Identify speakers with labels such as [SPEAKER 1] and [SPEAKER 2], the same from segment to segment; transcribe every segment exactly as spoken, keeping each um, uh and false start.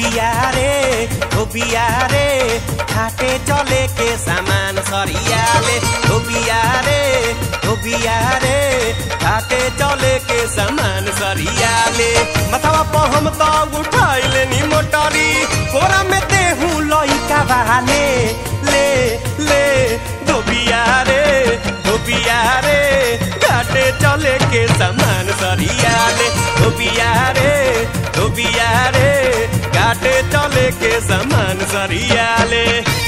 [SPEAKER 1] धोबिया रे धोबिया रे घाटे चले के सामान सरियाले धोबिया रे धोबिया रे घाटे चले के सामान सरियाले मथवा पर हम तो उठाइले नी मोटरी कोरा में देहू लइका वाले ले ले धोबिया रे धोबिया रे घाटे चले के सामान सरियाले धोबिया रे धोबिया रे घाटे चले के सामान सरियाले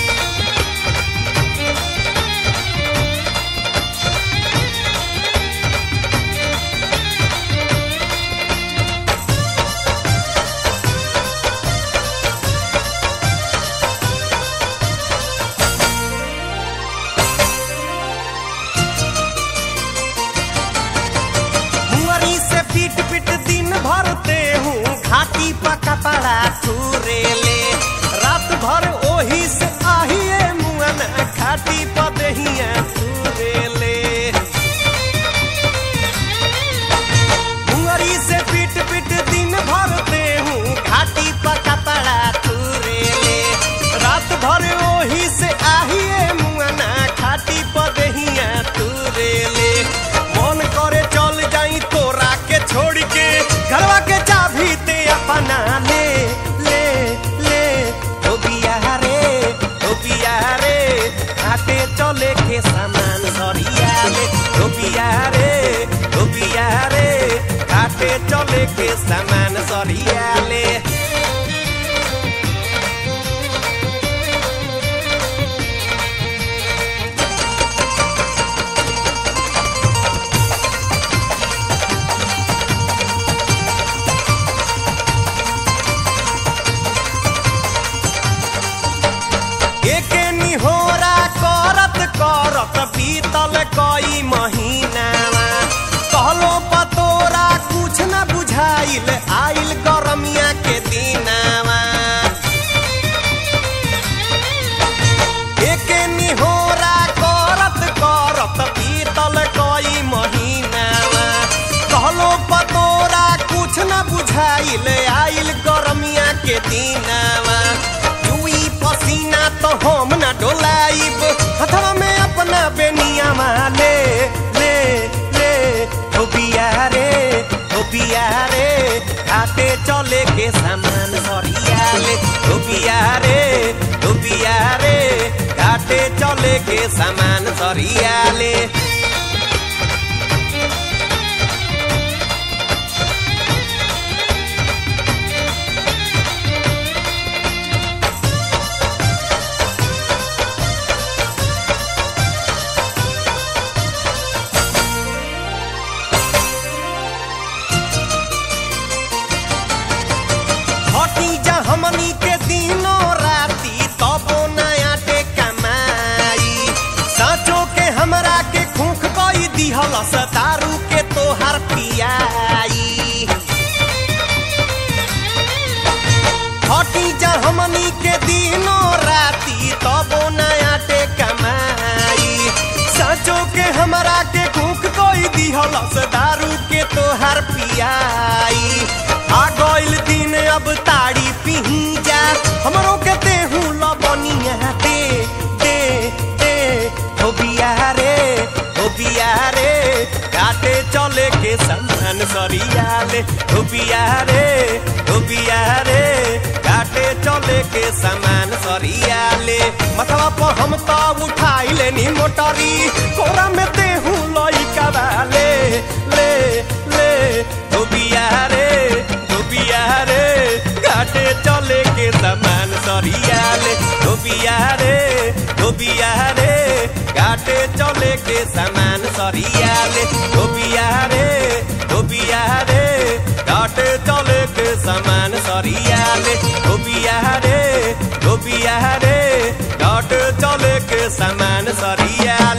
[SPEAKER 1] पीट पीट दिन भरते हूँ घाटी पर कपड़ा छुरेले रात भर ओही से आहिए मुअन घाटी पर दहिया छुरेले मुंगरी से पीट पीट दिन भरते हूँ घाटी पर कपड़ा छुरेले रात भर ओही से आहिए मुअन घाटी पर दहिया छुरेले मन करे चल जाई तोरा छोड़ के घरवा के चाबी ते अपना ले ले ले धोबिया रे धोबिया रे घाटे चले के सामान सरियाले धोबिया रे धोबिया रे घाटे चले के सामान सरियाले करत बीतल कई महीनावा कहलो पतोरा कुछ न बुझाइल आइल गरमिया के दिनावा एके निहोरा करत करत बीतल कई महीनावा कहलो पतोरा कुछ न बुझाइल आइल गरमिया के दिनावा जुई पसीना तो हम न डोलाइब हथवा में अपना बेनिया ले ले ले धोबिया रे धोबिया रे घाटे चले के सामान सरियाले धोबिया रे धोबिया रे घाटे चले के सामान सरियाले हमनी के दिनों राती तबो नया टे कमाई साचो के हमरा के खूख कई दिहल दारू के तोहार पियाई हटी जा हमनी के दिनों राती तबो नया टे कमाई साचो के हमरा के खूख कई दिहल दारू के तोहार पियाई आ गइल दिन अब ताड़ी पिही जा हमरो के देहू लबनिया दे दे दे धोबिया रे धोबिया रे घाटे चले के सामान सरियाले धोबिया रे धोबिया रे घाटे चले के सामान सरियाले मथवा पर हम तो उठाइले नी मोटरी कोरा में देहू लइका वाले ले ले धोबिया रे धोबिया रे घाटे चले के सामान सरियाले धोबिया रे धोबिया रे घाटे चले के सामान सरियाले धोबिया रे धोबिया रे घाटे चले के सामान सरियाले धोबिया रे धोबिया रे घाटे चले के सामान सरिया